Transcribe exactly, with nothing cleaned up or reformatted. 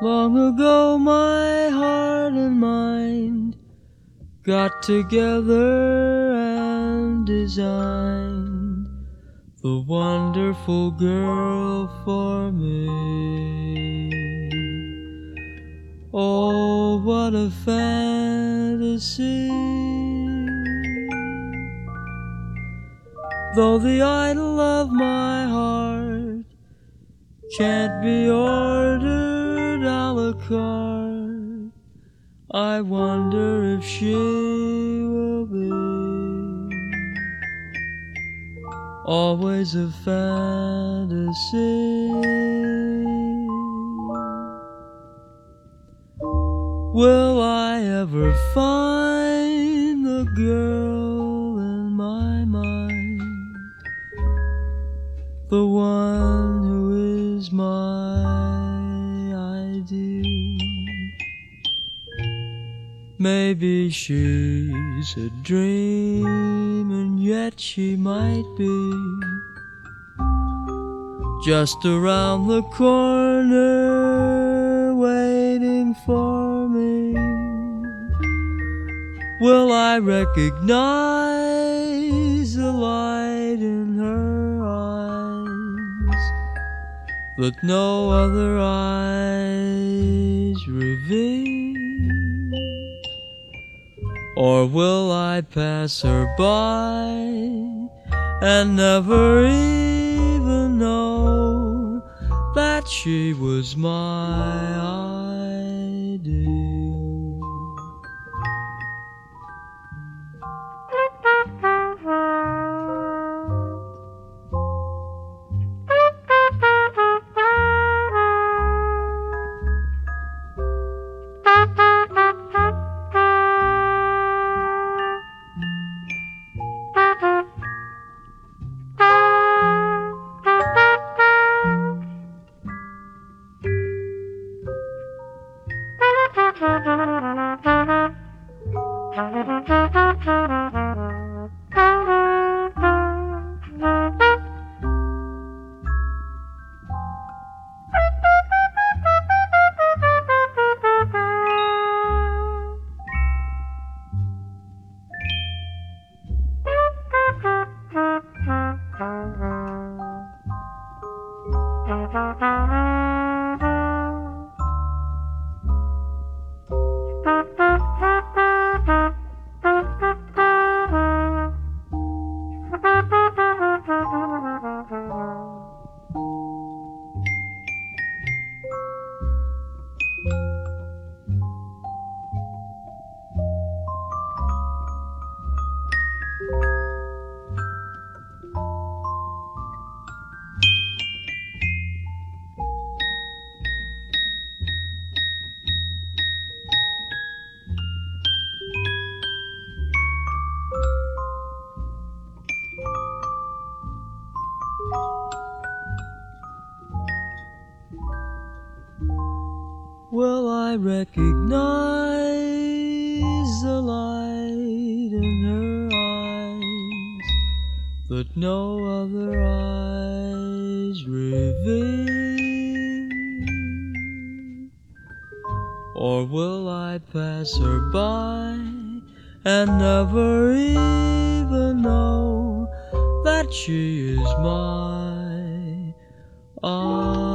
Long ago my heart and mind got together and designed the wonderful girl for me. Oh, what a fantasy! Though the idol of my heart can't be ordered a la carte, I wonder if she will be always a fantasy. Will I ever find the girl in my mind, the one who is my ideal? Maybe she's a dream, and yet she might be just around the corner waiting for me. Will I recognize the light in her eyes that no other eyes reveal? Or will I pass her by and never even know that she was my ideal? Will I recognize the light in her eyes that no other eyes reveal? Or will I pass her by and never even know that she is my ideal?